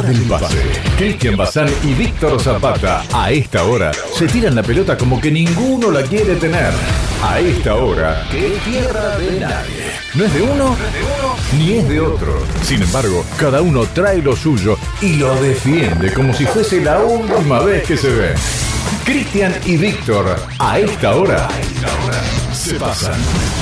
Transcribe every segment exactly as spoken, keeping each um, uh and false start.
del pase. Cristian Bazán y Víctor Zapata, a esta hora, se tiran la pelota como que ninguno la quiere tener. A esta hora, que es tierra de nadie. No es de uno, ni es de otro. Sin embargo, cada uno trae lo suyo y lo defiende como si fuese la última vez que se ve. Cristian y Víctor, a esta hora, se pasan.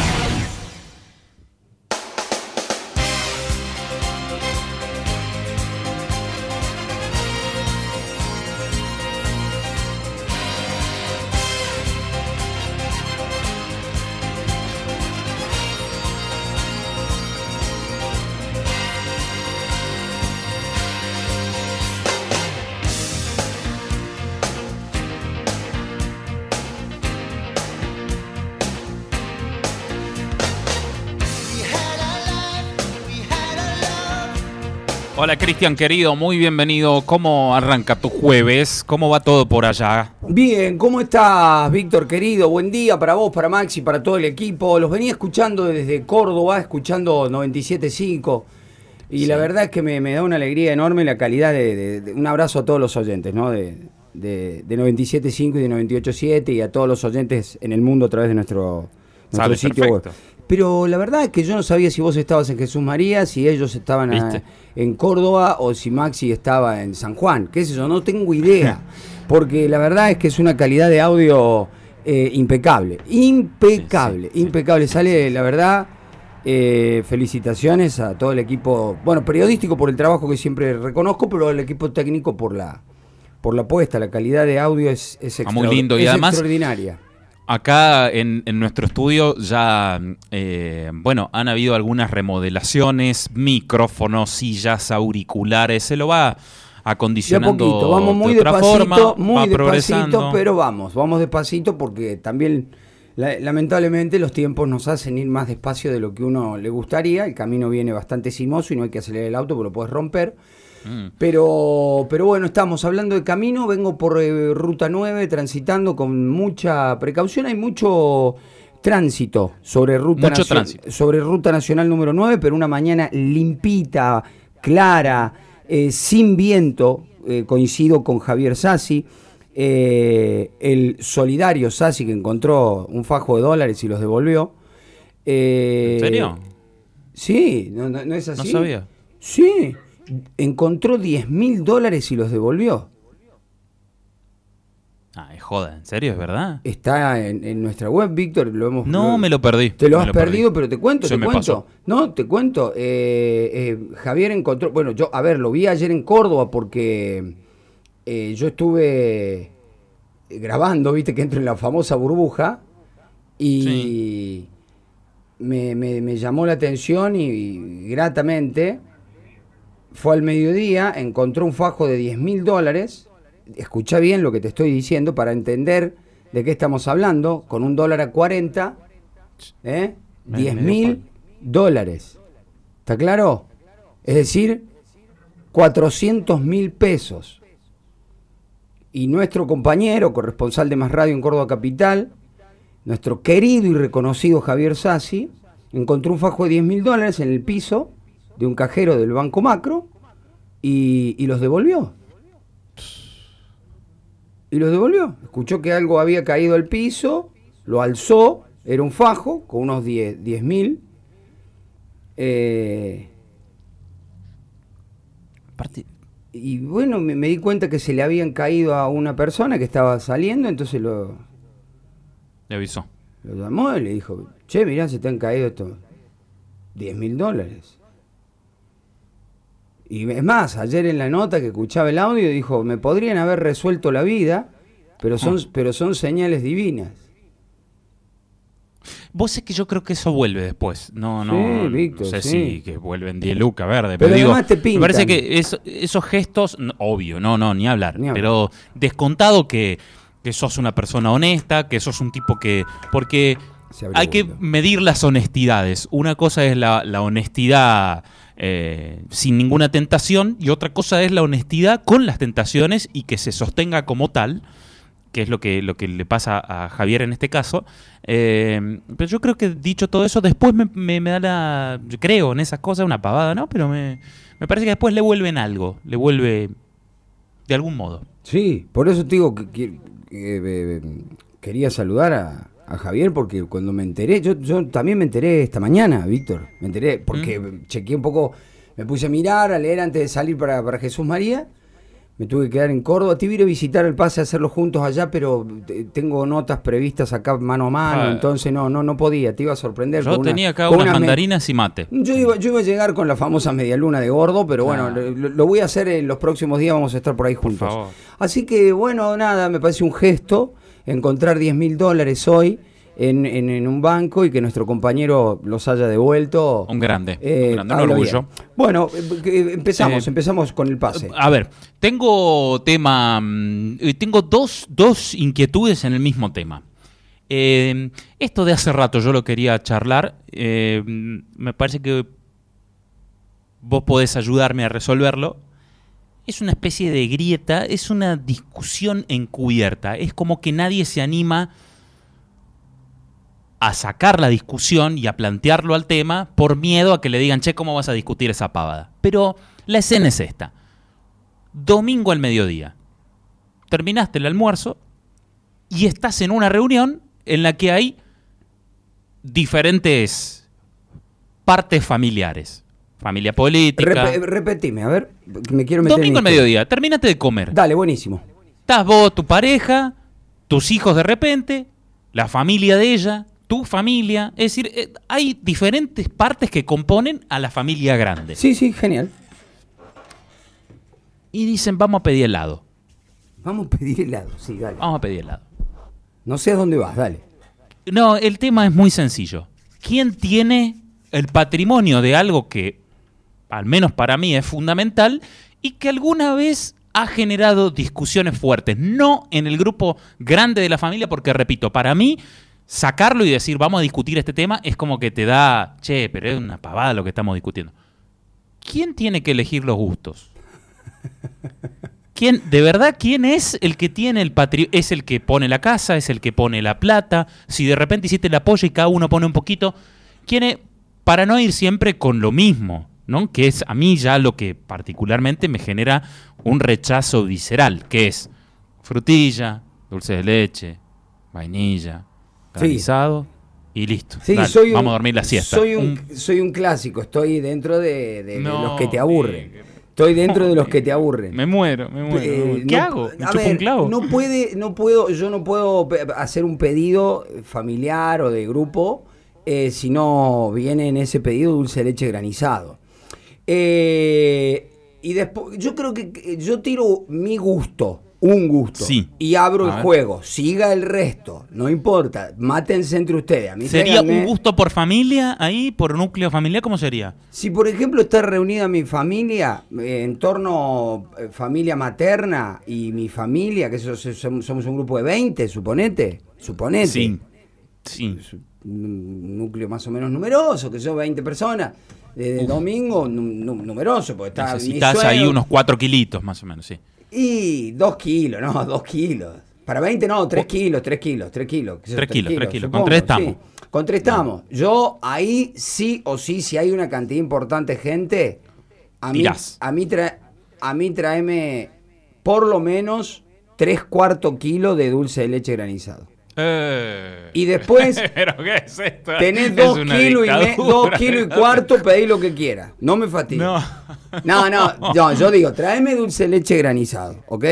Hola Cristian querido, muy bienvenido. ¿Cómo arranca tu jueves? ¿Cómo va todo por allá? Bien, ¿cómo estás, Víctor querido? Buen día para vos, para Maxi, para todo el equipo. Los venía escuchando desde Córdoba, escuchando noventa y siete punto cinco. Y sí, la verdad es que me, me da una alegría enorme la calidad de, de, de... Un abrazo a todos los oyentes, ¿no? De, de, de noventa y siete punto cinco y de noventa y ocho punto siete y a todos los oyentes en el mundo a través de nuestro, nuestro sitio web. Pero la verdad es que yo no sabía si vos estabas en Jesús María, si ellos estaban a, en Córdoba o si Maxi estaba en San Juan. ¿Qué es eso? No tengo idea. Porque la verdad es que es una calidad de audio eh, impecable. Impecable, sí, sí, impecable. Sí. Sale, la verdad, eh, felicitaciones a todo el equipo, bueno, periodístico por el trabajo que siempre reconozco, pero al equipo técnico por la por la apuesta. La calidad de audio es, es, extra, muy lindo. Y es además, extraordinaria. Acá en, en nuestro estudio ya, eh, bueno, han habido algunas remodelaciones, micrófonos, sillas, auriculares, se lo va acondicionando de a poquito, vamos muy de otra despacito, forma, muy va despacito, progresando. Pero vamos, vamos despacito porque también la, lamentablemente los tiempos nos hacen ir más despacio de lo que uno le gustaría. El camino viene bastante sinuoso y no hay que acelerar el auto porque lo puedes romper. Pero, pero bueno, estamos hablando de camino, vengo por eh, Ruta nueve transitando con mucha precaución, hay mucho tránsito sobre Ruta, mucho nacio- tránsito. sobre Ruta Nacional número nueve, pero una mañana limpita, clara, eh, sin viento, eh, coincido con Javier Sassi, eh, el solidario Sassi que encontró un fajo de dólares y los devolvió. Eh, ¿En serio? Sí, ¿no, no, no es así? No sabía. Sí. Encontró diez mil dólares y los devolvió. Ah, es joda, ¿en serio? ¿Es verdad? Está en, en nuestra web, Víctor. Lo hemos, no, lo, me lo perdí. Te lo me has lo perdido, perdí. pero te cuento, Se te me cuento. pasó. No, te cuento. Eh, eh, Javier encontró... Bueno, yo, a ver, lo vi ayer en Córdoba porque eh, yo estuve grabando, viste, que entro en la famosa burbuja y sí. me, me, me llamó la atención y, y gratamente... Fue al mediodía, encontró un fajo de diez mil dólares. Escucha bien lo que te estoy diciendo para entender de qué estamos hablando. Con un dólar a cuarenta, ¿eh? diez mil dólares. ¿Está claro? Es decir, cuatrocientos mil pesos. Y nuestro compañero, corresponsal de Más Radio en Córdoba Capital, nuestro querido y reconocido Javier Sassi, encontró un fajo de diez mil dólares en el piso de un cajero del Banco Macro y, y los devolvió. Y los devolvió. Escuchó que algo había caído al piso, lo alzó, era un fajo con unos diez mil. Eh, y bueno, me, me di cuenta que se le habían caído a una persona que estaba saliendo, entonces lo... Le avisó. Lo llamó y le dijo, che, mirá, se te han caído estos diez mil dólares. Y es más, ayer en la nota que escuchaba el audio dijo, me podrían haber resuelto la vida, pero son, ah. pero son señales divinas. Vos sé que yo creo que eso vuelve después. No, no, sí, Víctor, no sé sí. si que vuelven diez lucas verde. Pero, pero digo, te pintan. Me parece que eso, esos gestos, no, obvio, no, no, ni hablar. Ni hablar. Pero descontado que, que sos una persona honesta, que sos un tipo que... Porque hay que medir las honestidades. Una cosa es la, la honestidad... Eh, sin ninguna tentación y otra cosa es la honestidad con las tentaciones y que se sostenga como tal, que es lo que, lo que le pasa a Javier en este caso. Eh, pero yo creo que dicho todo eso, después me, me, me da la... Yo creo en esas cosas, una pavada, ¿no? Pero me, me parece que después le vuelven algo, le vuelve de algún modo. Sí, por eso te digo que, que, que eh, quería saludar a, a Javier, porque cuando me enteré, yo, yo también me enteré esta mañana, Víctor, me enteré, porque ¿Mm? chequeé un poco, me puse a mirar, a leer antes de salir para, para Jesús María. Me tuve que quedar en Córdoba. Te iba a ir a visitar el pase, a hacerlo juntos allá, pero tengo notas previstas acá mano a mano, ah, entonces no no no podía. Te iba a sorprender. Yo con tenía una, acá unas mandarinas me... y mate. Yo iba, yo iba a llegar con la famosa medialuna de gordo, pero bueno, ah. lo, lo voy a hacer en los próximos días, vamos a estar por ahí juntos. Por Así que bueno, nada, me parece un gesto encontrar diez mil dólares hoy en, en, en un banco y que nuestro compañero los haya devuelto. Un grande, eh, un, grande, un orgullo. Bien. Bueno, empezamos, eh, empezamos con el pase. A ver, tengo tema, tengo dos, dos inquietudes en el mismo tema. Eh, esto de hace rato yo lo quería charlar, eh, me parece que vos podés ayudarme a resolverlo. Es una especie de grieta, es una discusión encubierta, es como que nadie se anima a sacar la discusión y a plantearlo al tema por miedo a que le digan, che, ¿cómo vas a discutir esa pavada? Pero la escena es esta. Domingo al mediodía. Terminaste el almuerzo y estás en una reunión en la que hay diferentes partes familiares. Familia política. Rep- repetime, a ver, me quiero meter Domingo al mediodía, terminaste de comer. Dale, buenísimo. Estás vos, tu pareja, tus hijos de repente, la familia de ella, tu familia, es decir, eh, hay diferentes partes que componen a la familia grande. Sí, sí, genial. Y dicen, vamos a pedir helado. Vamos a pedir helado, sí, dale. Vamos a pedir helado. No sé a dónde vas, dale. No, el tema es muy sencillo. ¿Quién tiene el patrimonio de algo que, al menos para mí, es fundamental y que alguna vez ha generado discusiones fuertes? No en el grupo grande de la familia, porque, repito, para mí, sacarlo y decir, vamos a discutir este tema, es como que te da, che, pero es una pavada lo que estamos discutiendo. ¿Quién tiene que elegir los gustos? ¿Quién, de verdad, quién es el que tiene el patrimonio? ¿Es el que pone la casa? ¿Es el que pone la plata? Si de repente hiciste el apoyo y cada uno pone un poquito, ¿quién es? Para no ir siempre con lo mismo, ¿no? Que es a mí ya lo que particularmente me genera un rechazo visceral, que es frutilla, dulce de leche, vainilla, granizado sí. y listo. Sí, Dale, soy un, vamos a dormir la siesta. Soy un, un... soy un clásico, estoy dentro de, de, no, de los que te aburren. Estoy dentro no, de los que te aburren. Me muero, me muero. Eh, ¿Qué no, hago? ¿Me a ver, un clavo? No puede, no puedo, yo no puedo hacer un pedido familiar o de grupo eh, si no viene en ese pedido dulce de leche granizado. Eh, y después, yo creo que yo tiro mi gusto, un gusto, sí. y abro a el ver. juego. Siga el resto, no importa, mátense entre ustedes. A mí ¿Sería tráiganme... un gusto por familia ahí, por núcleo familiar? ¿Cómo sería? Si, por ejemplo, está reunida mi familia, eh, en torno eh, familia materna y mi familia, que so, so, somos un grupo de veinte, suponete, suponete. Sí, sí. Un núcleo más o menos numeroso, que son veinte personas. De, de domingo, n- numeroso, porque está necesitas ahí unos cuatro kilitos más o menos, sí. Y dos kilos, no, dos kilos. Para veinte no, tres kilos, tres kilos, tres kilos. Tres, tres kilos, tres kilos. Con tres estamos. Sí. Con tres estamos. Yo ahí sí o sí, si hay una cantidad importante de gente, a mí, a mí, tra- a mí tráeme por lo menos tres cuartos kilos de dulce de leche granizado. Eh, y después ¿pero qué es esto? tenés dos kilos, y me, dos kilos y cuarto, pedí lo que quieras. No me fatigue. No. No, no, no, yo digo, tráeme dulce de leche granizado, ¿ok?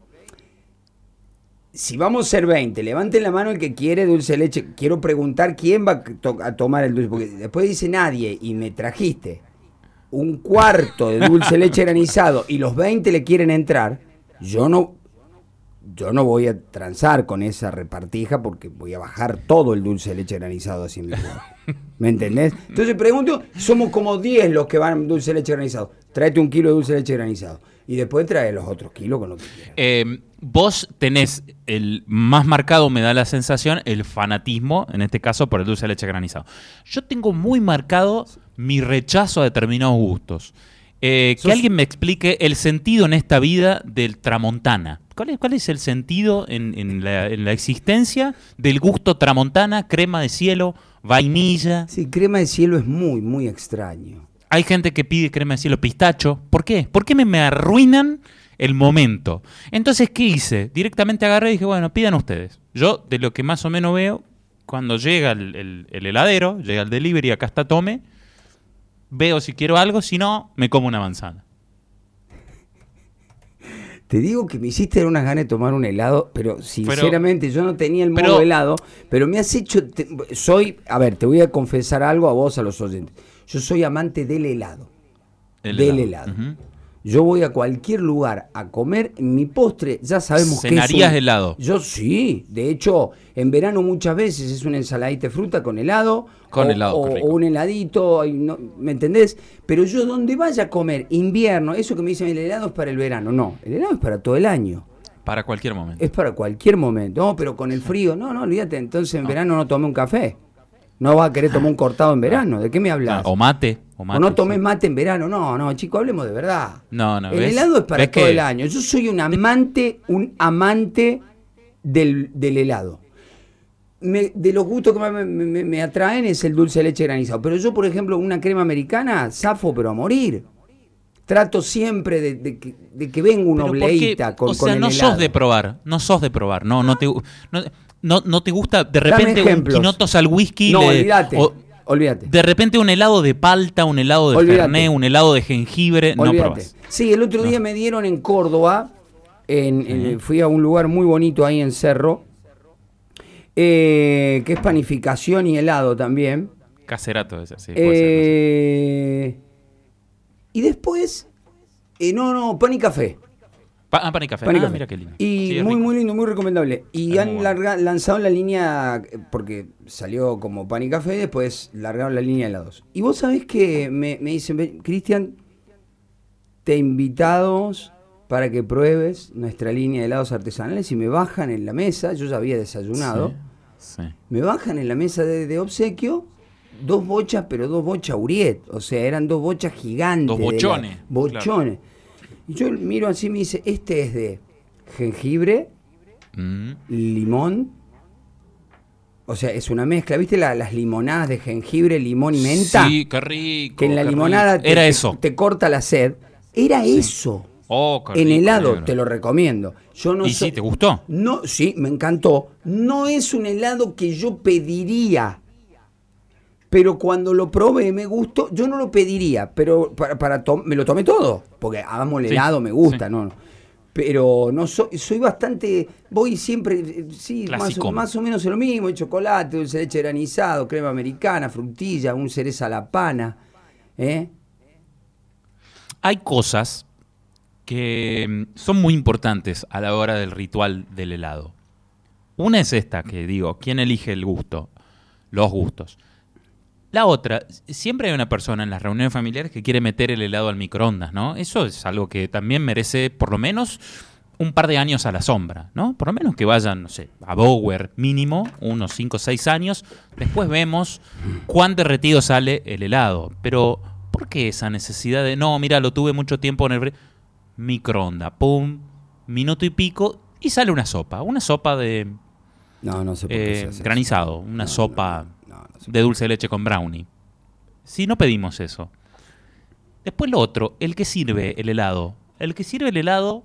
Si vamos a ser veinte, levanten la mano el que quiere dulce de leche. Quiero preguntar quién va a, to- a tomar el dulce, porque después dice nadie y me trajiste un cuarto de dulce de leche granizado y los veinte le quieren entrar, yo no... Yo no voy a transar con esa repartija porque voy a bajar todo el dulce de leche granizado así en mi lugar. ¿Me entendés? Entonces pregunto, somos como diez los que van dulce de leche granizado. Tráete un kilo de dulce de leche granizado. Y después trae los otros kilos con lo que quieras. Eh, vos tenés el más marcado, me da la sensación, el fanatismo, en este caso, por el dulce de leche granizado. Yo tengo muy marcado mi rechazo a determinados gustos. Eh, que alguien me explique el sentido en esta vida del tramontana. ¿Cuál es, cuál es el sentido en, en, la, en la existencia del gusto tramontana, crema de cielo, vainilla? Sí, crema de cielo es muy, muy extraño. Hay gente que pide crema de cielo pistacho. ¿Por qué? ¿Por qué me, me arruinan el momento? Entonces, ¿qué hice? Directamente agarré y dije, bueno, pidan ustedes. Yo, de lo que más o menos veo, cuando llega el, el, el heladero, llega el delivery, acá está tome, veo si quiero algo, si no, me como una manzana. Te digo que me hiciste dar unas ganas de tomar un helado, pero sinceramente pero, yo no tenía el modo pero, helado, pero me has hecho... Te, soy, a ver, te voy a confesar algo a vos, a los oyentes. Yo soy amante del helado. El del helado. helado. Uh-huh. Yo voy a cualquier lugar a comer, mi postre, ya sabemos que es ¿Cenarías helado? Yo sí, de hecho, en verano muchas veces es una ensaladita de fruta con helado. Con o, helado, o, o un heladito, no, ¿me entendés? Pero yo donde vaya a comer, invierno, eso que me dicen el helado es para el verano, no, el helado es para todo el año. Para cualquier momento. Es para cualquier momento, no, pero con el frío, no, no, olvídate, entonces en no. verano no tomé un café. No vas a querer tomar un cortado en verano, ¿de qué me hablas? O mate. O, mate, o no tomes sí. mate en verano, no, no, chicos, hablemos de verdad. No, no, el ¿ves? helado es para todo que... el año. Yo soy un amante, un amante del, del helado. Me, de los gustos que más me, me, me atraen es el dulce de leche granizado. Pero yo, por ejemplo, una crema americana, zafo, pero a morir. Trato siempre de, de, de, de que venga una obleíta con, o sea, con el no helado. sos de probar, no sos de probar, no, no te... No, No, no te gusta de repente un quinotos al whisky. No, le, olvídate, o, olvídate. De repente un helado de palta, un helado de olvídate. fernet, un helado de jengibre, olvídate. No probás. Sí, el otro no. día me dieron en Córdoba, en, uh-huh. en, fui a un lugar muy bonito ahí en Cerro, eh, que es panificación y helado también. Caserato ese, sí. Eh, puede ser, no sé. Y después, eh, no, no, pan y café. Pa, ah, pan y café. Pan y ah, café. Mira qué lindo. Y sí, muy, rico. muy lindo, muy recomendable. Y es han bueno. larga, lanzado la línea, porque salió como pan y café, después largaron la línea de helados. Y vos sabés que me, me dicen, Cristian, te invitados para que pruebes nuestra línea de helados artesanales y me bajan en la mesa, yo ya había desayunado, sí, sí. me bajan en la mesa de, de obsequio dos bochas, pero dos bochas Uriet, o sea, eran dos bochas gigantes. Dos bochones. La, bochones. Claro. Y yo miro así y me dice, este es de jengibre, mm. limón, o sea, es una mezcla, ¿viste la, las limonadas de jengibre, limón y menta? Sí, qué rico. Que en la qué limonada te, Era te, eso. te corta la sed. Era sí. eso. Oh, qué en rico, helado, negro. te lo recomiendo. Yo no ¿Y soy, sí, te gustó? No, sí, me encantó. No es un helado que yo pediría. Pero cuando lo probé me gustó, yo no lo pediría, pero para, para to- me lo tomé todo, porque hagamos el sí, helado, me gusta, sí. no, no. Pero no soy, soy bastante, voy siempre, sí, más o, más o menos lo mismo, chocolate, dulce de leche granizado, crema americana, frutilla, un cereza a la pana, ¿eh? Hay cosas que son muy importantes a la hora del ritual del helado. Una es esta que digo, ¿quién elige el gusto? Los gustos. La otra, siempre hay una persona en las reuniones familiares que quiere meter el helado al microondas, ¿no? Eso es algo que también merece por lo menos un par de años a la sombra, ¿no? Por lo menos que vayan, no sé, a Bower mínimo, unos cinco o seis años. Después vemos cuán derretido sale el helado. Pero, ¿por qué esa necesidad de, no, mira, lo tuve mucho tiempo en el microondas, pum, minuto y pico, y sale una sopa? Una sopa de no, no sé por qué eh, granizado, una no, sopa... No, no. de dulce de leche con brownie. Si no pedimos eso. Después lo otro, el que sirve el helado. El que sirve el helado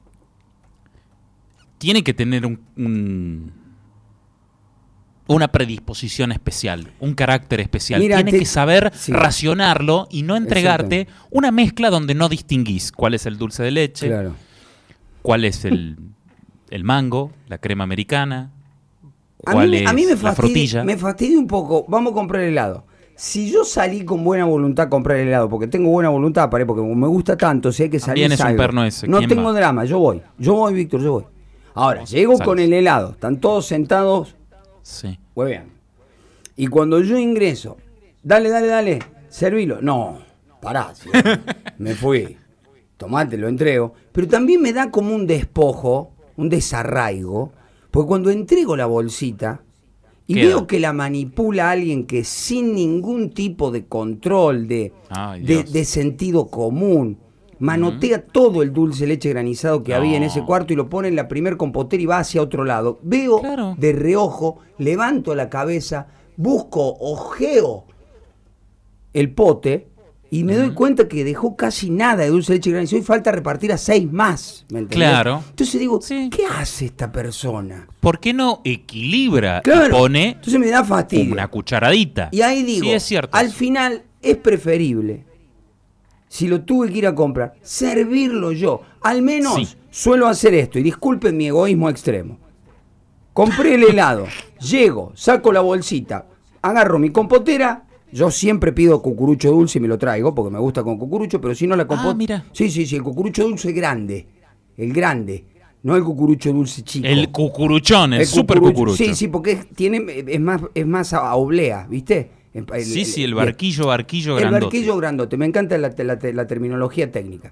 tiene que tener un, un, una predisposición especial, un carácter especial. Mira, tiene te, que saber sí. racionarlo y no entregarte una mezcla donde no distinguís cuál es el dulce de leche, claro. cuál es el, el mango, la crema americana, A mí, es a mí me, la fastidia, frutilla. me fastidia un poco. Vamos a comprar helado. Si yo salí con buena voluntad a comprar el helado, porque tengo buena voluntad, porque me gusta tanto, si hay que salir, es un perno ese. No tengo va? drama, yo voy. Yo voy, Víctor, yo voy. Ahora, Vamos, llego sales. con el helado, están todos sentados. Sí. Huevean. Y cuando yo ingreso, dale, dale, dale, servilo. No, pará, ¿sí? Me fui. Tomate, lo entrego. Pero también me da como un despojo, un desarraigo. Porque cuando entrego la bolsita y Queda. veo que la manipula alguien que sin ningún tipo de control, de, Ay, de, de sentido común, manotea uh-huh. todo el dulce de leche granizado que no. había en ese cuarto y lo pone en la primer compotera y va hacia otro lado. Veo claro. de reojo, levanto la cabeza, busco, ojeo el pote y me uh-huh. doy cuenta que dejó casi nada de dulce de leche granizado y falta repartir a seis más. ¿Me entendés? Claro. Entonces digo, sí. ¿qué hace esta persona? ¿Por qué no equilibra claro. y pone Entonces me da fastidio. una cucharadita? Y ahí digo, sí, es cierto. al final es preferible, si lo tuve que ir a comprar, servirlo yo. Al menos sí. suelo hacer esto, y disculpen mi egoísmo extremo. Compré el helado, llego, saco la bolsita, agarro mi compotera. Yo siempre pido cucurucho dulce y me lo traigo, porque me gusta con cucurucho, pero si no la compotera... Ah, mira. Sí, sí, sí, el cucurucho dulce grande, el grande, no el cucurucho dulce chico. El cucuruchón, el, el super cucurucho. cucurucho. Sí, sí, porque es, tiene, es más, es más a, a oblea, ¿viste? El, sí, el, sí, el barquillo, barquillo el grandote. El barquillo grandote, me encanta la, la, la terminología técnica.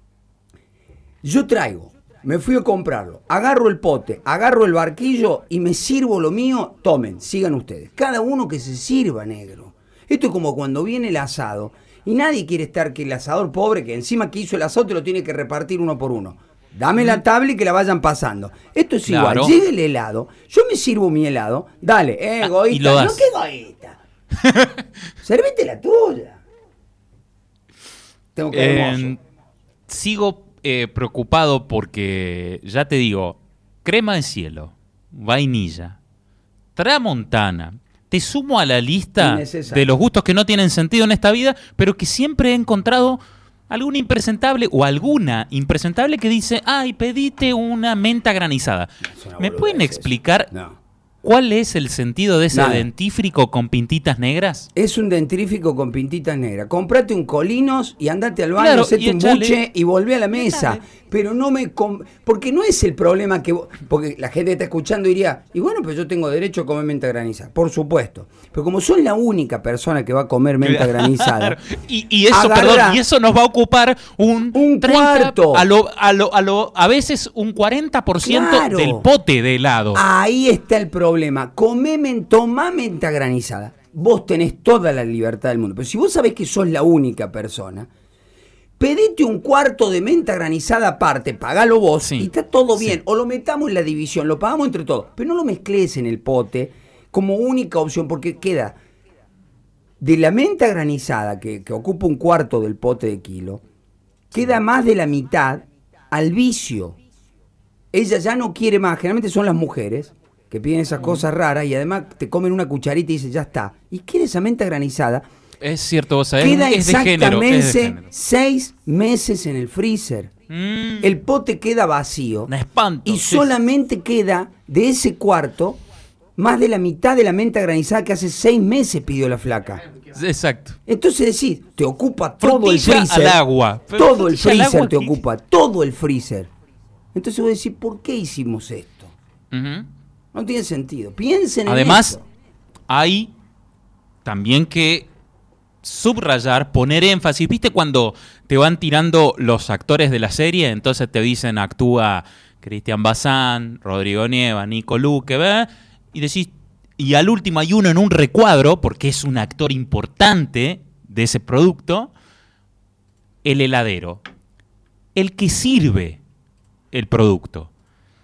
Yo traigo, me fui a comprarlo, agarro el pote, agarro el barquillo y me sirvo lo mío, tomen, sigan ustedes. Cada uno que se sirva, negro. Esto es como cuando viene el asado y nadie quiere estar que el asador pobre, que encima que hizo el asado, te lo tiene que repartir uno por uno. Dame la tabla y que la vayan pasando. Esto es claro. igual, llega el helado, yo me sirvo mi helado, dale, eh, egoísta, ah, no que egoísta. Servite la tuya. Tengo que eh, Sigo eh, preocupado porque, ya te digo, crema de cielo, vainilla, tramontana. Te sumo a la lista de los gustos que no tienen sentido en esta vida, pero que siempre he encontrado algún impresentable o alguna impresentable que dice, ay, pedite una menta granizada. ¿Me pueden explicar no. cuál es el sentido de ese Nada. dentífrico con pintitas negras? Es un dentífrico con pintitas negras. Comprate un Colinos y andate al baño, claro, hacete un buche y volvé a la mesa. Pero no me... Com- porque no es el problema que... Porque la gente está escuchando y diría, y bueno, pues yo tengo derecho a comer menta granizada. Por supuesto. Pero como soy la única persona que va a comer menta granizada... y, y eso, perdón, y eso nos va a ocupar un... Un treinta, cuarto. A lo, a, lo, a, lo, a veces un cuarenta por ciento claro. del pote de helado. Ahí está el problema. Comé, tomá menta granizada. Vos tenés toda la libertad del mundo. Pero si vos sabés que sos la única persona... Pedite un cuarto de menta granizada aparte, pagalo vos sí, y está todo bien. Sí. O lo metamos en la división, lo pagamos entre todos. Pero no lo mezcles en el pote como única opción, porque queda de la menta granizada, que, que ocupa un cuarto del pote de kilo, queda más de la mitad al vicio. Ella ya no quiere más, generalmente son las mujeres que piden esas cosas raras y además te comen una cucharita y dicen, ya está. Y quiere esa menta granizada. Es cierto, vos sabés, queda es de género, es de género. seis meses en el freezer. Mm. El pote queda vacío. Un espanto. Y sí. solamente queda de ese cuarto más de la mitad de la menta granizada que hace seis meses pidió la flaca. Exacto. Entonces decís, te ocupa todo Frutilla el freezer. al agua. Todo el freezer te aquí. ocupa, todo el freezer. Entonces vos decís, ¿por qué hicimos esto? Uh-huh. No tiene sentido. Piensen en Además, eso. hay también que subrayar, poner énfasis. ¿Viste cuando te van tirando los actores de la serie? Entonces te dicen, actúa Cristian Bazán, Rodrigo Nieva, Nico Luque, ¿ve? Y decís, y al último hay uno en un recuadro, porque es un actor importante de ese producto, el heladero, el que sirve el producto.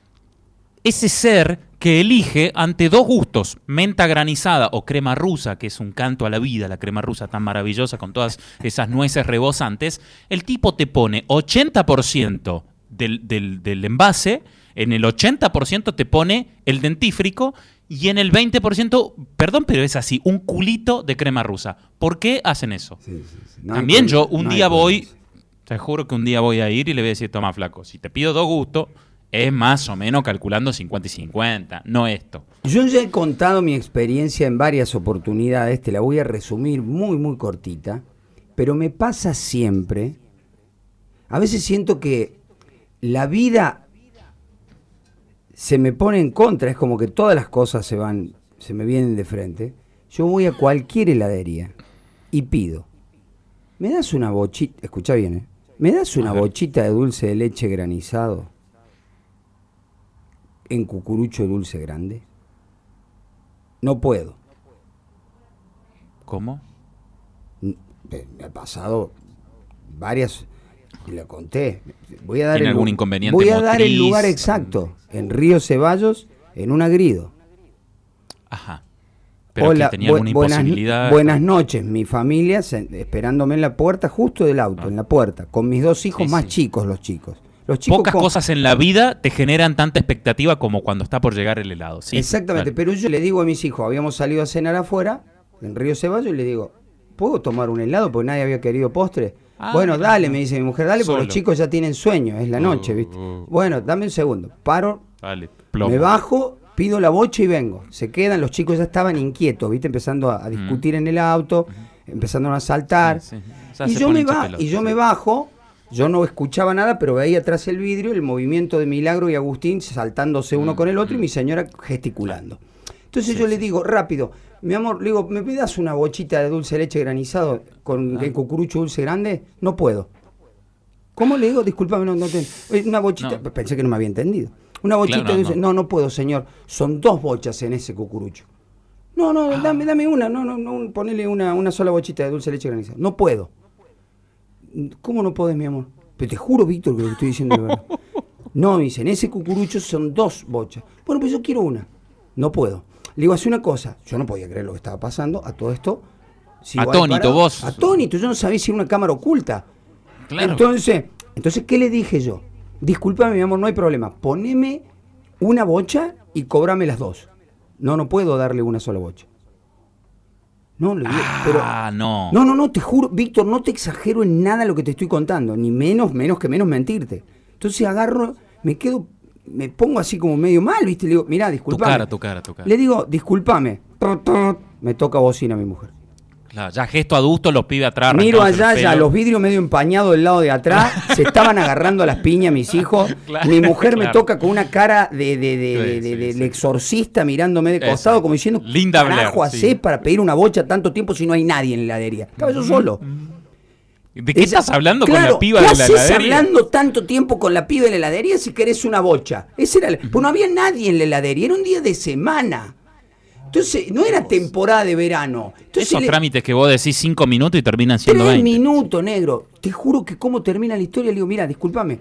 Ese ser que elige ante dos gustos, menta granizada o crema rusa, que es un canto a la vida, la crema rusa tan maravillosa con todas esas nueces rebosantes, el tipo te pone ochenta por ciento del, del, del envase, en el ochenta por ciento te pone el dentífrico y en el veinte por ciento, perdón, pero es así, un culito de crema rusa. ¿Por qué hacen eso? Sí, sí, sí. No También yo un no día voy, te juro que un día voy a ir y le voy a decir, toma flaco, si te pido dos gustos, es más o menos calculando cincuenta y cincuenta, no esto. Yo ya he contado mi experiencia en varias oportunidades, te la voy a resumir muy, muy cortita, pero me pasa siempre, a veces siento que la vida se me pone en contra, es como que todas las cosas se van, se me vienen de frente. Yo voy a cualquier heladería y pido, ¿me das una bochita? Escucha bien, ¿eh? ¿Me das una Ajá. bochita de dulce de leche granizado en cucurucho dulce grande? No puedo. ¿Cómo? Me ha pasado varias Y le conté. Voy a dar ¿Tiene el, algún inconveniente Voy a motriz? dar el lugar exacto. En Río Ceballos, en un agrido. Ajá. Pero Hola, que tenía alguna buenas, imposibilidad. buenas noches, mi familia se, esperándome en la puerta, justo del auto, ah. en la puerta, con mis dos hijos sí, más sí. chicos, los chicos. Los chicos Pocas con... cosas en la vida te generan tanta expectativa como cuando está por llegar el helado. Sí, exactamente, vale. Pero yo le digo a mis hijos, habíamos salido a cenar afuera, en Río Ceballos, y le digo, ¿puedo tomar un helado? Porque nadie había querido postre. Ah, bueno, dale, me dice mi mujer, dale, porque los chicos ya tienen sueño, es la noche, ¿viste? Uh, uh. Bueno, dame un segundo, paro, dale, me bajo, pido la bocha y vengo. Se quedan, los chicos ya estaban inquietos, ¿viste? Empezando a, a discutir mm. en el auto, mm. empezando a saltar. Sí, sí. Y, yo me ba- y yo sí. me bajo, yo no escuchaba nada, pero veía atrás el vidrio el movimiento de Milagro y Agustín saltándose uno mm. con el otro mm. y mi señora gesticulando. Entonces sí, yo sí. le digo, rápido, mi amor, le digo, ¿me pidas una bochita de dulce de leche granizado con ah. el cucurucho dulce grande? No puedo. ¿Cómo le digo? Discúlpame, no, no te... Una bochita, no. Pensé que no me había entendido. Una bochita claro, no, de dulce. No. no, no puedo, señor. Son dos bochas en ese cucurucho. No, no, ah. dame, dame una. No, no, no, ponele una, una sola bochita de dulce de leche granizado. No puedo. ¿Cómo no podés, mi amor? Pero te juro, Víctor, que lo que estoy diciendo de verdad. No, me dice, en ese cucurucho son dos bochas. Bueno, pues yo quiero una. No puedo. Le digo, hace una cosa. Yo no podía creer lo que estaba pasando. A todo esto. Atónito, vos. Atónito. Yo no sabía si era una cámara oculta. Claro. Entonces, entonces, ¿qué le dije yo? Discúlpame, mi amor, no hay problema. Poneme una bocha y cóbrame las dos. No, no puedo darle una sola bocha. No, le digo, ah, pero, no. No, no, no, te juro, Víctor, no te exagero en nada lo que te estoy contando. Ni menos, menos que menos mentirte. Entonces agarro, me quedo, me pongo así como medio mal, ¿viste? Le digo, mirá, discúlpame. Tu cara, tu cara, tu cara. Le digo, discúlpame. Me toca bocina mi mujer. Claro, ya gesto adulto, los pibes atrás. Miro allá, ya los vidrios medio empañados del lado de atrás, se estaban agarrando a las piñas mis hijos. Claro, mi mujer claro. me toca con una cara de, de, de, sí, de, de, de sí, sí. exorcista mirándome de costado, Eso. como diciendo, Linda carajo Blair, hacés sí. para pedir una bocha tanto tiempo si no hay nadie en la heladería. Estaba yo solo. ¿De qué Esa, estás hablando claro, con la piba ¿qué de la haces heladería? hablando tanto tiempo con la piba de la heladería si querés una bocha? Ese era el, pues no había nadie en la heladería, era un día de semana. Entonces, no era temporada de verano. Entonces, Esos le... trámites que vos decís cinco minutos y terminan siendo Tres veinte. minutos, negro. Te juro que cómo termina la historia, le digo, mira, discúlpame.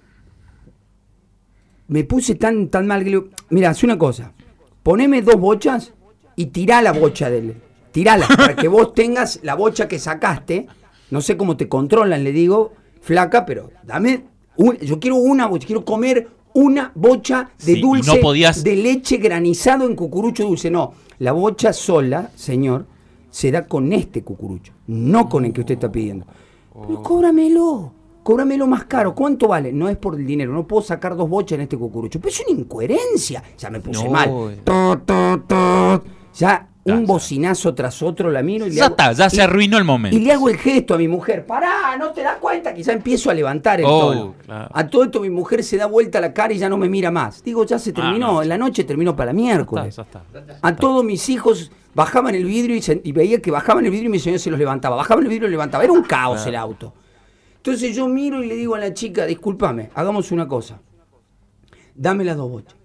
Me puse tan, tan mal que le digo, mira, haz una cosa. Poneme dos bochas y tirá la bocha del... Tirala, para que vos tengas la bocha que sacaste. No sé cómo te controlan, le digo, flaca, pero dame... Un, yo quiero una bocha, quiero comer... una bocha de sí, dulce no podías... de leche granizado en cucurucho dulce. No, la bocha sola, señor, se da con este cucurucho, no con el que usted está pidiendo. Oh. Pero cóbramelo, cóbramelo más caro. ¿Cuánto vale? No es por el dinero, no puedo sacar dos bochas en este cucurucho. Pero es una incoherencia. Ya me puse no. mal. To, to, to. Ya un bocinazo tras otro la miro y le ya hago, está, ya y, se arruinó el momento. Y le hago el gesto a mi mujer, pará, no te das cuenta, que ya empiezo a levantar el oh, tono. Claro. A todo esto mi mujer se da vuelta la cara y ya no me mira más. Digo, ya se terminó, ah, no, la noche terminó para miércoles. Ya está, ya está, ya está. A todos mis hijos bajaban el vidrio y, se, y veía que bajaban el vidrio y mi señor se los levantaba. Bajaban el vidrio y lo levantaba. Era un caos claro. el auto. Entonces yo miro y le digo a la chica, discúlpame, hagamos una cosa. Dame las dos bochas.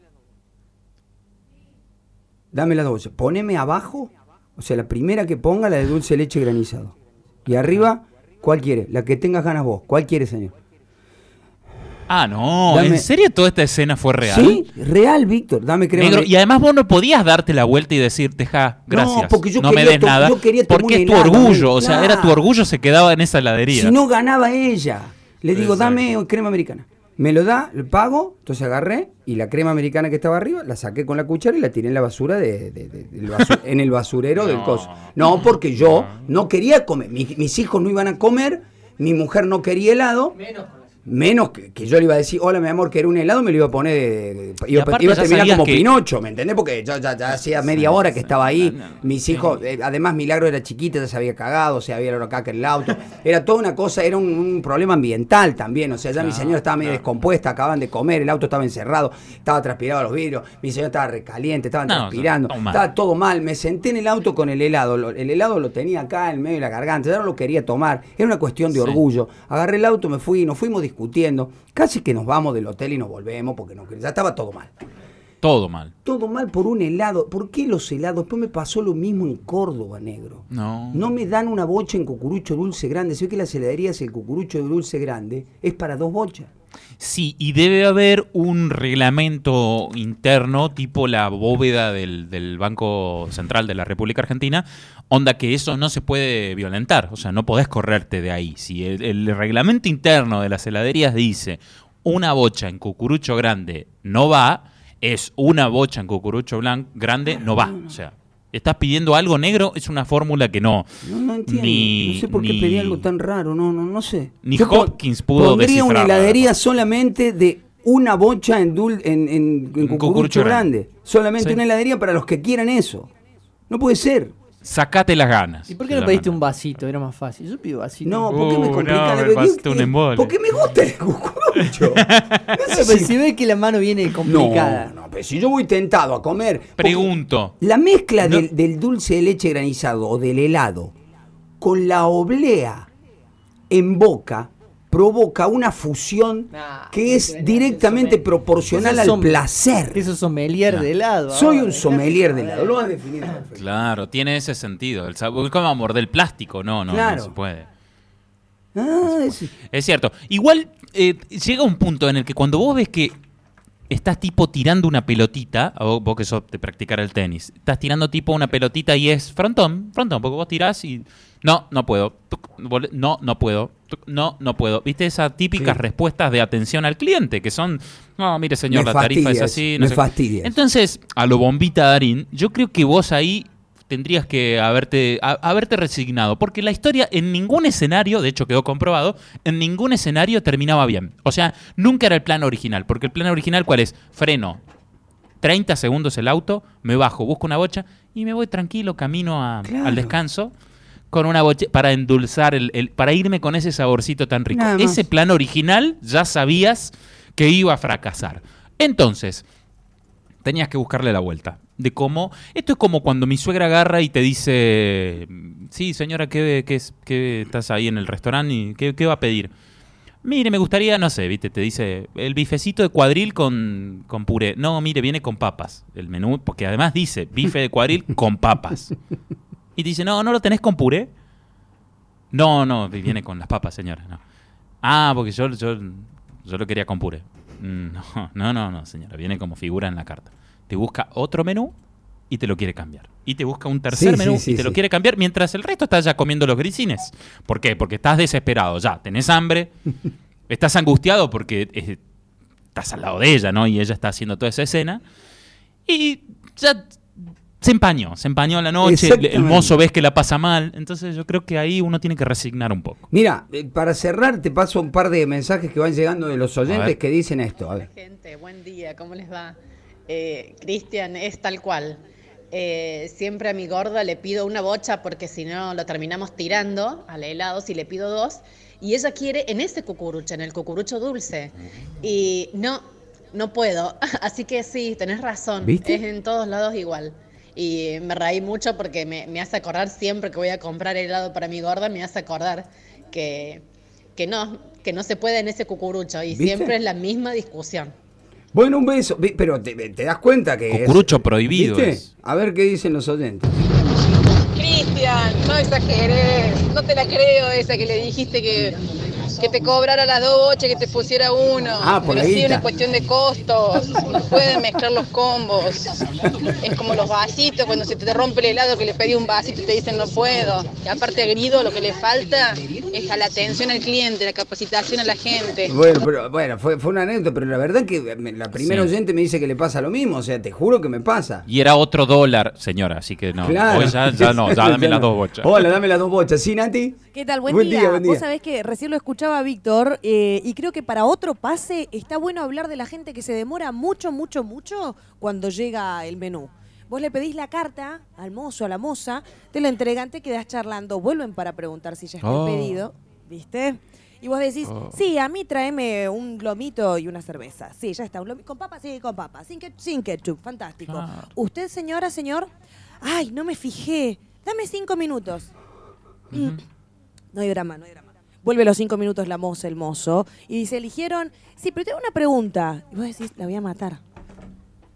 Dame las dos bochas. Poneme abajo... O sea, la primera que ponga, la de dulce de leche granizado. Y arriba, ¿cuál quiere? La que tengas ganas vos. ¿Cuál quiere, señor? Ah, no. Dame... ¿En serio toda esta escena fue real? Sí, real, Víctor. Dame crema. Negro, y además vos no podías darte la vuelta y decirte, ja, gracias. No, porque yo no quería me des to- nada. Yo quería porque es tu helado, orgullo. O claro. sea, era tu orgullo, se quedaba en esa heladería. Si no ganaba ella. Le digo, Exacto. dame crema americana. Me lo da, le pago, entonces agarré y la crema americana que estaba arriba la saqué con la cuchara y la tiré en la basura de, de, de, de basur- en el basurero no, del coso. No, porque yo no, no quería comer, mi, mis hijos no iban a comer, mi mujer no quería helado. Menos Menos que, que yo le iba a decir, hola mi amor, que era un helado, me lo iba a poner, de, de, iba, iba a terminar como que... Pinocho, ¿me entendés? Porque yo ya, ya hacía media hora que estaba ahí, no, no, no, mis hijos, eh, además Milagro era chiquita, ya se había cagado, se había ido acá que el auto, era toda una cosa, era un, un problema ambiental también, o sea, ya claro, mi señora estaba medio claro. descompuesta, acaban de comer, el auto estaba encerrado, estaba transpirado los vidrios, mi señora estaba recaliente, estaban no, transpirando, no, estaba todo mal, me senté en el auto con el helado, lo, el helado lo tenía acá en medio de la garganta, ya no lo quería tomar, era una cuestión de sí. orgullo, agarré el auto, me fui, nos fuimos discutiendo. Casi que nos vamos del hotel y nos volvemos porque no, ya estaba todo mal. Todo mal. Todo mal por un helado. ¿Por qué los helados? Después me pasó lo mismo en Córdoba, negro. No. No me dan una bocha en cucurucho dulce grande. Se ve que las heladerías, el cucurucho de dulce grande, es para dos bochas. Sí, y debe haber un reglamento interno, tipo la bóveda del, del Banco Central de la República Argentina, onda que eso no se puede violentar, o sea, no podés correrte de ahí. Si el, el reglamento interno de las heladerías dice una bocha en cucurucho grande no va, es una bocha en cucurucho blanco grande no va, o sea... Estás pidiendo algo negro, es una fórmula que no. No, no entiendo. Ni, no sé por qué ni, pedí algo tan raro, no, no, no sé. Ni Yo Hopkins pudo pondría descifrarla. una heladería solamente de una bocha en, dul, en, en, en cucurucho, cucurucho grande. grande. Solamente sí. Una heladería para los que quieran eso. No puede ser. Sacate las ganas. ¿Y por qué no pediste un vasito? Era más fácil. Yo pido vasito. No, ¿por qué me complica? No, me un embole. Porque me gusta el cucurucho. No sé si... si ves que la mano viene complicada. No, no, pero si yo voy tentado a comer... Pregunto. La mezcla no. del, del dulce de leche granizado o del helado con la oblea en boca provoca una fusión nah, que es directamente proporcional al som placer. Eso es sommelier nah. de helado. Soy un sommelier de helado, lo has definido. Claro, tiene ese sentido. El sabor, como morder el plástico, no, no, claro. no se puede. Ah, no se puede. Es cierto. Igual eh, llega un punto en el que cuando vos ves que estás tipo tirando una pelotita, o vos que sos de practicar el tenis, estás tirando tipo una pelotita y es frontón, frontón, porque vos tirás y... No, no puedo. No, no puedo. No, no puedo. ¿Viste esas típicas sí. respuestas de atención al cliente? Que son, no, mire señor, me la tarifa es así. No me sé. fastidias. Entonces, a lo bombita Darín, yo creo que vos ahí tendrías que haberte, a, haberte resignado. Porque la historia en ningún escenario, de hecho quedó comprobado, en ningún escenario terminaba bien. O sea, nunca era el plan original. Porque el plan original, ¿cuál es? Freno. treinta segundos el auto, me bajo, busco una bocha y me voy tranquilo, camino a, claro. al descanso. Con una bocha para endulzar, el, el, para irme con ese saborcito tan rico. Ese plan original ya sabías que iba a fracasar. Entonces, tenías que buscarle la vuelta. De cómo, esto es como cuando mi suegra agarra y te dice, sí, señora, ¿qué, qué, qué estás ahí en el restaurante? Y ¿qué, qué va a pedir? Mire, me gustaría, no sé, viste, te dice, el bifecito de cuadril con, con puré. No, mire, viene con papas. El menú, porque además dice, bife de cuadril con papas. Y te dice, no, ¿no lo tenés con puré? No, no, viene con las papas, señora. No. Ah, porque yo, yo, yo lo quería con puré. No, no, no, no, señora. Viene como figura en la carta. Te busca otro menú y te lo quiere cambiar. Y te busca un tercer sí, menú sí, sí, y te sí. lo quiere cambiar mientras el resto está ya comiendo los grisines. ¿Por qué? Porque estás desesperado ya. Tenés hambre, estás angustiado porque eh, estás al lado de ella, ¿no? Y ella está haciendo toda esa escena. Y ya... Se empañó, se empañó la noche, el mozo ves que la pasa mal, entonces yo creo que ahí uno tiene que resignar un poco. Mira, para cerrar te paso un par de mensajes que van llegando de los oyentes que dicen esto. A ver. Gente, buen día, ¿cómo les va? Eh, Cristian, es tal cual. Eh, siempre a mi gorda le pido una bocha porque si no lo terminamos tirando al helado, si le pido dos, y ella quiere en ese cucurucho, en el cucurucho dulce, y no, no puedo, así que sí, tenés razón, ¿viste? Es en todos lados igual. Y me reí mucho porque me, me hace acordar siempre que voy a comprar helado para mi gorda, me hace acordar que, que, no, que no se puede en ese cucurucho. Y ¿viste? Siempre es la misma discusión. Bueno, un beso. Pero te, te das cuenta que cucurucho es, prohibido ¿viste? Es. A ver qué dicen los oyentes. Cristian, no exageres. No te la creo esa que le dijiste que... que te cobrara las dos bochas, que te pusiera uno. Ah, por pero ahí sí está. Una cuestión de costos. No pueden mezclar los combos. Es como los vasitos, cuando se te rompe el helado que le pedí un vasito y te dicen no puedo. Y aparte a Grido lo que le falta es a la atención al cliente, la capacitación a la gente. Bueno, pero bueno, fue, fue una anécdota, pero la verdad que la primera sí. oyente me dice que le pasa lo mismo, o sea, te juro que me pasa. Y era otro dólar, señora, así que no. Claro. Hoy ya, ya no, ya dame ya las no. dos bochas. Hola, dame las dos bochas. ¿Sí, Nati? ¿Qué tal? Buen, buen día. día. Buen día. Vos sabés que recién lo escuchaba Víctor eh, y creo que para otro pase está bueno hablar de la gente que se demora mucho, mucho, mucho cuando llega el menú. Vos le pedís la carta al mozo, a la moza, te lo entregan, te quedás charlando, vuelven para preguntar si ya está oh. el pedido, ¿viste? Y vos decís, oh. sí, a mí tráeme un lomito y una cerveza. Sí, ya está, un lomito. ¿Con papa? Sí, con papa. Sin, que, sin ketchup, fantástico. Claro. ¿Usted, señora, señor? Ay, no me fijé. Dame cinco minutos. Uh-huh. No hay drama, no hay drama. Vuelve los cinco minutos la moza, el mozo, y dice, eligieron, sí, pero tengo una pregunta. Y vos decís, la voy a matar.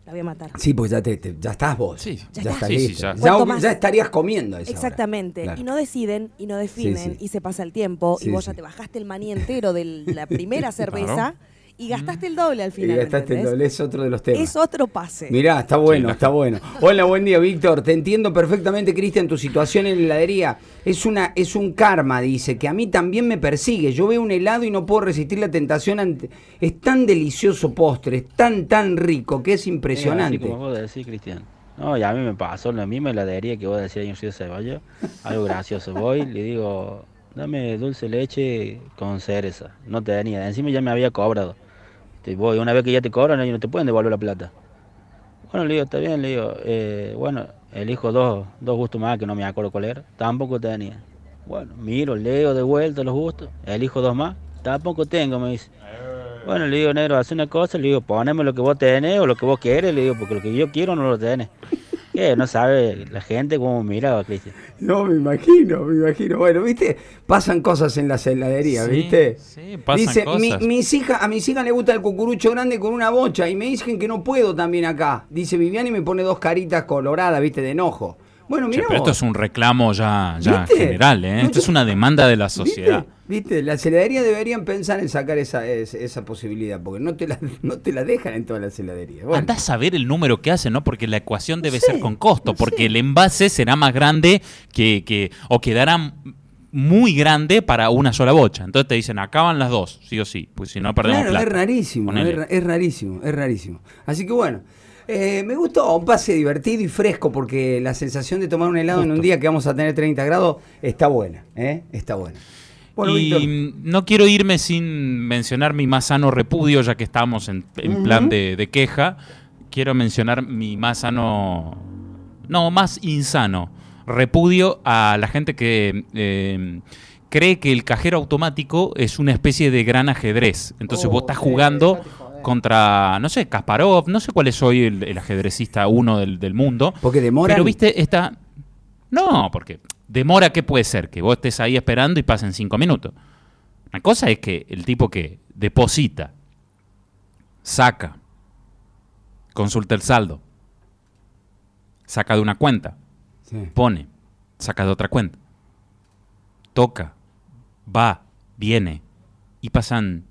La voy a matar. Sí, pues ya, te, te, ya estás vos. Sí, ya, ya estás sí, sí, listo. ya. Ya, más? ya estarías comiendo a esa hora. Exactamente. Claro. Y no deciden, y no definen, Sí, sí. y se pasa el tiempo, Sí, y vos sí. ya te bajaste el maní entero de la primera cerveza, Claro. y gastaste el doble al Y final. gastaste el ¿entendés? doble, es otro de los temas. Es otro pase. Mirá, está bueno, Sí, está bueno. Hola, buen día, Víctor. Te entiendo perfectamente, Cristian, tu situación en la heladería. Es una, es un karma, dice, que a mí también me persigue. Yo veo un helado y no puedo resistir la tentación. Ante... Es tan delicioso postre, es tan, tan rico, que es impresionante. Sí, así como vos decís, Cristian. No, y a mí me pasó la misma heladería que vos decías ahí en Río Ceballos. Algo gracioso. Voy, le digo, dame dulce leche con cereza. No tenía, encima ya me había cobrado. Te voy, una vez que ya te cobran, ellos no te pueden devolver la plata. Bueno, le digo, está bien, le digo, eh, bueno, elijo dos, dos gustos más que no me acuerdo cuál era. Tampoco tenía. Bueno, miro, leo de vuelta los gustos, elijo dos más. Tampoco tengo, me dice. Bueno, le digo, negro, hace una cosa, le digo, poneme lo que vos tenés o lo que vos querés, le digo, porque lo que yo quiero no lo tenés. ¿Qué? No sabe la gente cómo miraba, Cristian. No, me imagino, me imagino. Bueno, ¿viste? Pasan cosas en las heladerías, Sí, ¿viste? sí, pasan Dice, mi, cosas. mis hijas, a mis hijas les gusta el cucurucho grande con una bocha y me dicen que no puedo también acá. Dice Viviana y me pone dos caritas coloradas, ¿viste? De enojo. Bueno, Che, mirá pero esto vos. es un reclamo ya, ya ¿Viste? general, ¿eh? No, Esto yo- es una demanda de la sociedad. ¿Viste? ¿Viste? Las heladerías deberían pensar en sacar esa, es- esa posibilidad, porque no te, la, no te la dejan en todas las heladerías. Bueno. Andá a saber el número que hace, ¿no? Porque la ecuación debe sé, ser con costo, no porque sé. el envase será más grande que, que o quedará muy grande para una sola bocha. Entonces te dicen, acaban las dos, sí o sí, pues si no perdemos Claro, plata. es rarísimo, Ponele. es, ra- es rarísimo, es rarísimo. Así que bueno, eh, me gustó un pase divertido y fresco porque la sensación de tomar un helado en un Justo. día que vamos a tener treinta grados está buena, ¿eh? Está buena. Bueno, y Víctor, no quiero irme sin mencionar mi más sano repudio, ya que estamos en, en Ujú. plan de, de queja. Quiero mencionar mi más sano, no, más insano repudio a la gente que eh, cree que el cajero automático es una especie de gran ajedrez. Entonces Oh, vos estás sí, jugando dejate joder. contra, no sé, Kasparov, no sé cuál es hoy el, el ajedrecista uno del, del mundo. porque demoran. Pero viste, esta... No, porque demora, ¿qué puede ser? Que vos estés ahí esperando y pasen cinco minutos. Una cosa es que el tipo que deposita, saca, consulta el saldo, saca de una cuenta, Sí. pone, saca de otra cuenta, toca, va, viene, y pasan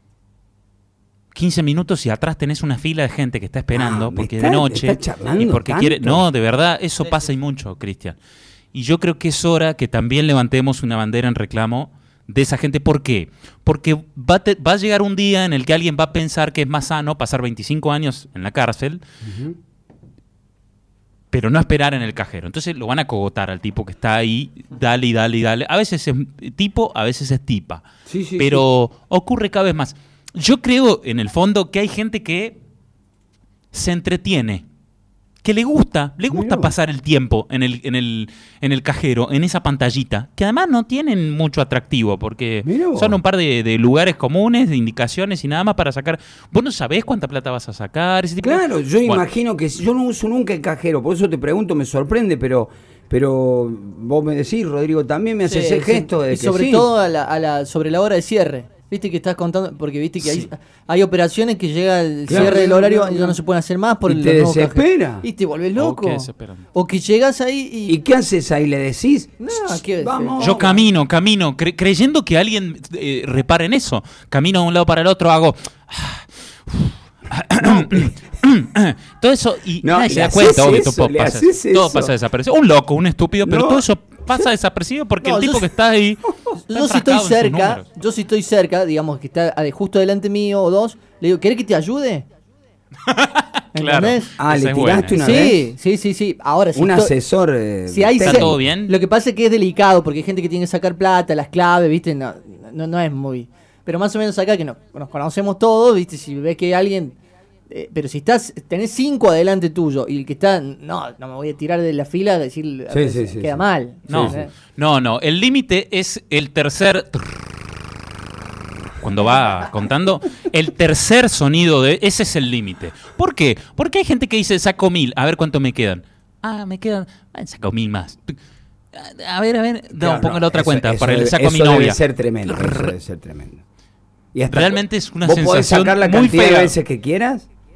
quince minutos y atrás tenés una fila de gente que está esperando Ah, me porque está- de me noche está charlando y porque quiere... tanto. No, de verdad, eso pasa y mucho, Cristian. Y yo creo que es hora que también levantemos una bandera en reclamo de esa gente. ¿Por qué? Porque va a, te- va a llegar un día en el que alguien va a pensar que es más sano pasar veinticinco años en la cárcel, Ujú. pero no esperar en el cajero. Entonces lo van a cogotar al tipo que está ahí, dale y dale y dale. A veces es tipo, a veces es tipa. Sí, sí, pero ocurre cada vez más. Yo creo, en el fondo, que hay gente que se entretiene, que le gusta, le gusta Mirá vos. pasar el tiempo en el, en el, en el cajero, en esa pantallita, que además no tienen mucho atractivo, porque Mirá vos. son un par de, de lugares comunes, de indicaciones y nada más para sacar. Vos no sabés cuánta plata vas a sacar. Ese tipo de- Claro, yo Bueno, imagino que si- yo no uso nunca el cajero, por eso te pregunto, me sorprende, pero pero vos me decís, Rodrigo, también me haces Sí, ese sí. gesto de Y que sobre sí. todo a la, a la- sobre la hora de cierre. Viste que estás contando, porque viste que hay, Sí. hay operaciones que llega el Claro, cierre del claro, horario claro, y ya claro. no se pueden hacer más por Y el te nuevo cajero. desespera. Y te vuelves loco. Oh, qué desesperante. O que llegas ahí y. ¿Y qué haces ahí? ¿Le decís? No, ¿qué Vamos. Yo camino, camino, cre- creyendo que alguien eh, repara en eso. Camino de un lado para el otro, hago... todo eso y No, nadie le se da haces cuenta, obvio, eso, todo, le pasa, haces todo eso. pasa desapercibido. Un loco, un estúpido, pero No. todo eso pasa desapercibido porque No, el yo tipo sí- que está ahí... está Yo si estoy enfrascado en sus cerca, números. yo si estoy cerca, digamos que está ade- justo delante mío o dos, le digo, ¿querés que te ayude? Claro. ¿Entendés? Ah, Esa le es buena. tiraste una Sí, vez. sí, sí, sí. Ahora si Un estoy- asesor. eh, Si hay técnico. ¿Está todo bien? Lo que pasa es que es delicado porque hay gente que tiene que sacar plata, las claves, ¿viste? No, no, no es muy. Pero más o menos acá que no, nos conocemos todos, ¿viste? Si ves que alguien. eh, pero si estás, tenés cinco adelante tuyo y el que está. No, no me voy a tirar de la fila a decir. Sí, sí, sí, queda sí. mal. No, Sí, sí. no, no. El límite es el tercer... Cuando va contando, el tercer sonido de ese es el límite. ¿Por qué? Porque hay gente que dice, saco mil, a ver cuánto me quedan. Ah, me quedan, ah, saco mil más. A ver, a ver, no, Claro, pongo no, la otra eso- cuenta, eso para el debe- saco a mi eso novia. Debe ser tremendo, eso debe ser tremendo. Y hasta- Realmente es una ¿Vos podés sensación sacar la muy cantidad fea. de veces que quieras?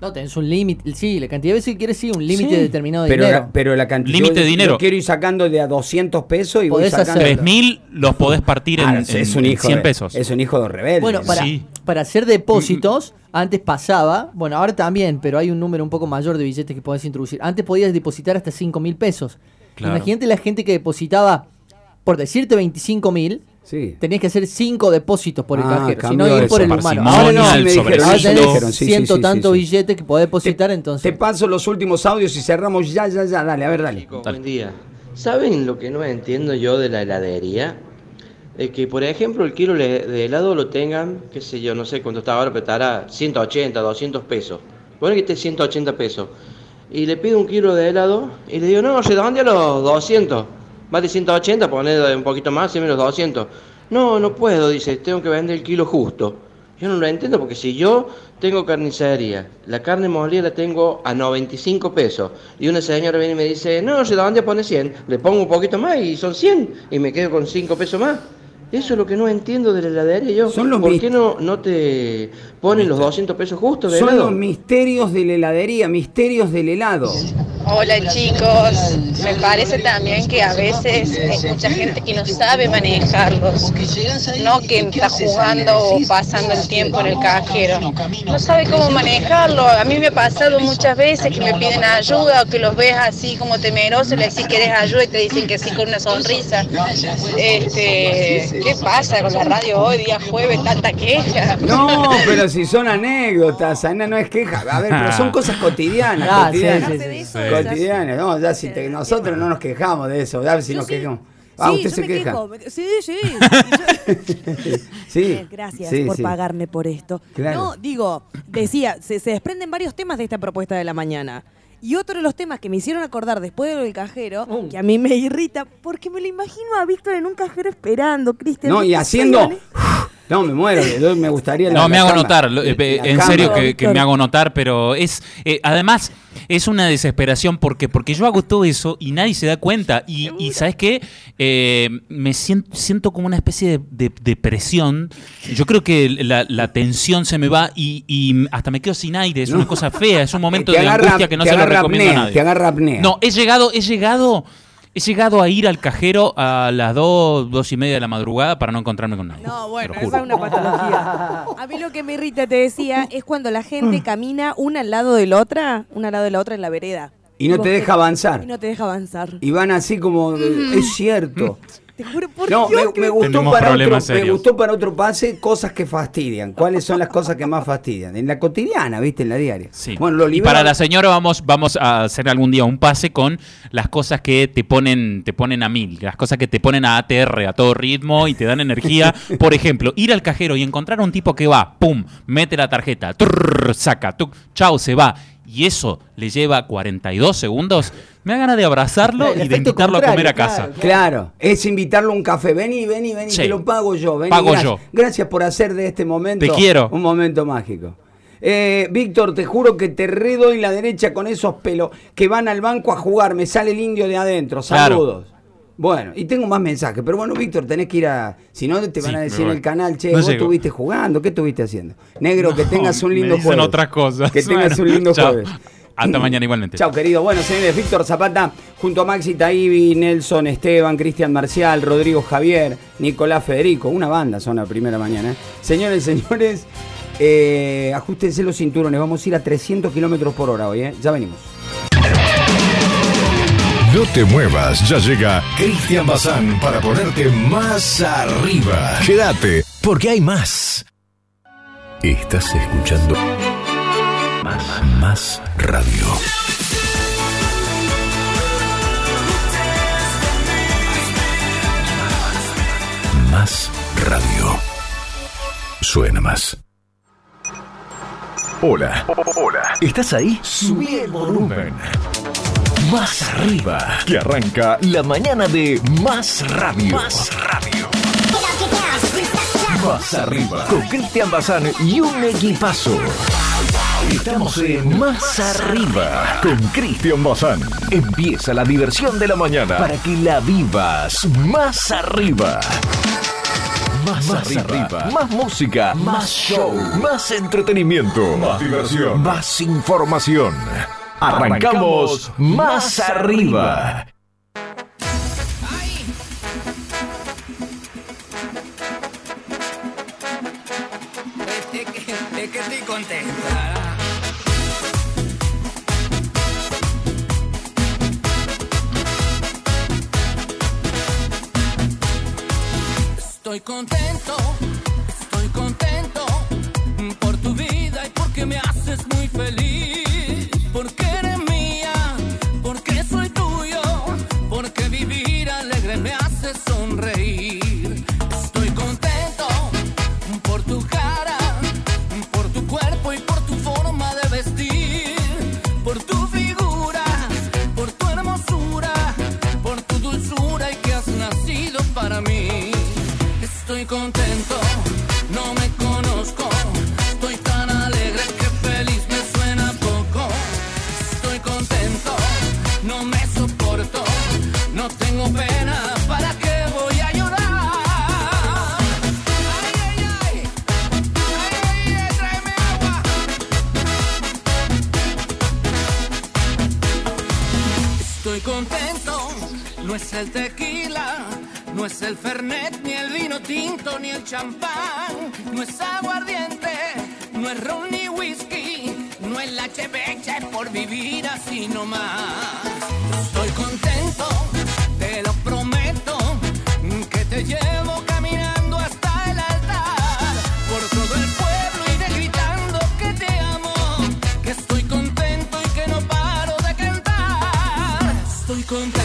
No, tenés un límite, sí, la cantidad de veces que quieres, sí, un límite Sí. determinado de pero dinero. La, pero la cantidad Límite de dinero. Yo quiero ir sacando de a doscientos pesos y voy Podés sacando. hacer- tres mil los podés partir en, Ah, en- es un en hijo cien de- pesos. Es un hijo de rebelde. Bueno, para, Sí. para hacer depósitos, antes pasaba, bueno, ahora también, pero hay un número un poco mayor de billetes que podés introducir. Antes podías depositar hasta cinco mil pesos. Claro. Imagínate la gente que depositaba, por decirte veinticinco mil, Sí. tenías que hacer cinco depósitos por el Ah, cajero, si cambió no ir eso. por el Parsimonia, humano. Ahora no, el me dijeron, ahora sobrecito. me tenés dijeron, sí, ciento sí, sí, tantos sí, sí. billetes que podés depositar, entonces. Te paso los últimos audios y cerramos ya, ya, ya. Dale, a ver, dale. Chicos, buen día. ¿Saben lo que no entiendo yo de la heladería? Es que, por ejemplo, el kilo le- de helado lo tengan, qué sé yo, no sé cuánto está ahora, pero estará ciento ochenta, doscientos pesos. Bueno, que esté ciento ochenta pesos. Y le pido un kilo de helado y le digo, no, redondea los doscientos. Más de ciento ochenta, poner un poquito más, menos doscientos. No, no puedo, dice, tengo que vender el kilo justo. Yo no lo entiendo porque si yo tengo carnicería, la carne molida la tengo a noventa y cinco pesos y una señora viene y me dice, no, ¿dónde pone cien? Le pongo un poquito más y son cien y me quedo con cinco pesos más. Eso es lo que no entiendo de la heladería yo. Son los ¿Por mis- qué no, no te ponen los doscientos pesos justos de Son helado? los misterios de la heladería, misterios del helado. Hola chicos, me parece también que a veces hay mucha gente que no sabe manejarlos, no que está jugando o pasando el tiempo en el cajero, no sabe cómo manejarlo. A mí me ha pasado muchas veces que me piden ayuda o que los ves así como temerosos, le decís que querés ayuda y te dicen que sí con una sonrisa. Este, ¿qué pasa con la radio hoy, día jueves, tanta queja? No, pero si son anécdotas, Ana, no es queja. A ver, pero son cosas cotidianas. Ah, cotidianas. sí, sí, sí. Cotidianas, no, ya si te- nosotros no nos quejamos de eso, ya si Yo nos sí. quejamos. Ah, Sí, usted yo se me queja. quejo. me- Sí, sí. Y yo- Sí. Eh, Gracias sí, por sí. pagarme por esto. Claro. No, digo, decía, se, se desprenden varios temas de esta propuesta de la mañana. Y otro de los temas que me hicieron acordar después de lo del cajero, Uh. que a mí me irrita, porque me lo imagino a Víctor en un cajero esperando, Cristian. No, y Soy haciendo. honesta. No, me muero, yo me gustaría. la- No, me la hago cama. notar, lo- eh, La en cama. serio que, que Víctor. me hago notar, pero es, eh, además, es una desesperación porque, porque yo hago todo eso y nadie se da cuenta. Y, y ¿sabes qué? Eh, me siento, siento como una especie de, de- de presión. Yo creo que la, la tensión se me va y, y hasta me quedo sin aire. Es No. una cosa fea, es un momento Te de agarra- angustia que no te se lo agarra recomiendo apnea, a nadie. te agarra apnea. No, he llegado, he llegado... He llegado a ir al cajero a las dos, dos y media de la madrugada para no encontrarme con nadie. No, bueno, te lo esa juro. es una patología. A mí lo que me irrita, te decía, es cuando la gente camina una al lado de la otra, una al lado de la otra en la vereda. Y no vos te que- deja avanzar. Y no te deja avanzar. Y van así como. Es cierto. Te juro, por No, Dios me, que me gustó Tenemos para otro, problemas me serios. gustó para otro pase cosas que fastidian. ¿Cuáles son las cosas que más fastidian? En la cotidiana, ¿viste? En la diaria. Sí. Bueno, lo y liberal- para la señora vamos, vamos a hacer algún día un pase con las cosas que te ponen, te ponen a mil, las cosas que te ponen a A T R a todo ritmo y te dan energía. Por ejemplo, ir al cajero y encontrar a un tipo que va, pum, mete la tarjeta, trrr, saca, tuc, chao, se va. Y eso le lleva cuarenta y dos segundos. Me da ganas de abrazarlo El y de efecto invitarlo a comer a contrario, casa. claro. Claro, es invitarlo a un café. Vení, vení, vení, Sí. que lo pago yo. Vení, Pago gracias. yo. Gracias por hacer de este momento Te quiero. un momento mágico. Eh, Víctor, te juro que te redoy la derecha con esos pelos que van al banco a jugar. Me sale el indio de adentro. Claro. Saludos. Bueno, y tengo más mensajes, pero bueno, Víctor, tenés que ir a... Si no, te van Sí, a me decir en voy. el canal, che, No vos llego. estuviste jugando, ¿qué estuviste haciendo? Negro, que No, tengas un me lindo dicen jueves. otras cosas. Que tengas Bueno, un lindo chao. jueves. Hasta mañana igualmente. Chao, querido. Bueno, señores, Víctor Zapata, junto a Maxi Taibbi, Nelson Esteban, Cristian Marcial, Rodrigo Javier, Nicolás Federico. Una banda son la primera mañana. ¿eh? Señores, señores, eh, ajustense los cinturones. Vamos a ir a trescientos kilómetros por hora hoy, ¿eh? Ya venimos. No te muevas, ya llega Cristian Bazán para ponerte más arriba. Quédate, porque hay más. Estás escuchando Más, más Radio. Más Radio. Suena más. Hola. Hola. ¿Estás ahí? Subí el volumen. Más arriba. Que arranca la mañana de Más Radio. Más Radio. Más arriba. Con Cristian Bazán y un equipazo. Estamos en Más arriba con Cristian Bazán. Empieza la diversión de la mañana para que la vivas más arriba. Más, más arriba. arriba. Más música. Más show. Más entretenimiento. Más diversión. Más información. Arrancamos Más Arriba. Es que estoy contenta. Estoy contento, estoy contento por tu vida y porque me haces muy feliz. Porque eres mía, porque soy tuyo, porque vivir alegre me hace sonreír. Estoy contento por tu cara, por tu cuerpo y por tu forma de vestir, por tu figura, por tu hermosura, por tu dulzura y que has nacido para mí. Estoy contento, no me conozco, estoy tan alegre que feliz me suena poco. Estoy contento, no me soporto, no tengo pena, ¿para qué voy a llorar? Ay, ay, ay, ay, ay, ay, tráeme agua. Estoy contento, no es el tequila, no es el Fernet, ni el vino tinto, ni el champán. No es aguardiente, no es ron ni whisky, no es la chevecha, es por vivir así nomás. Estoy contento, te lo prometo, que te llevo caminando hasta el altar. Por todo el pueblo iré gritando que te amo, que estoy contento y que no paro de cantar. Estoy contento.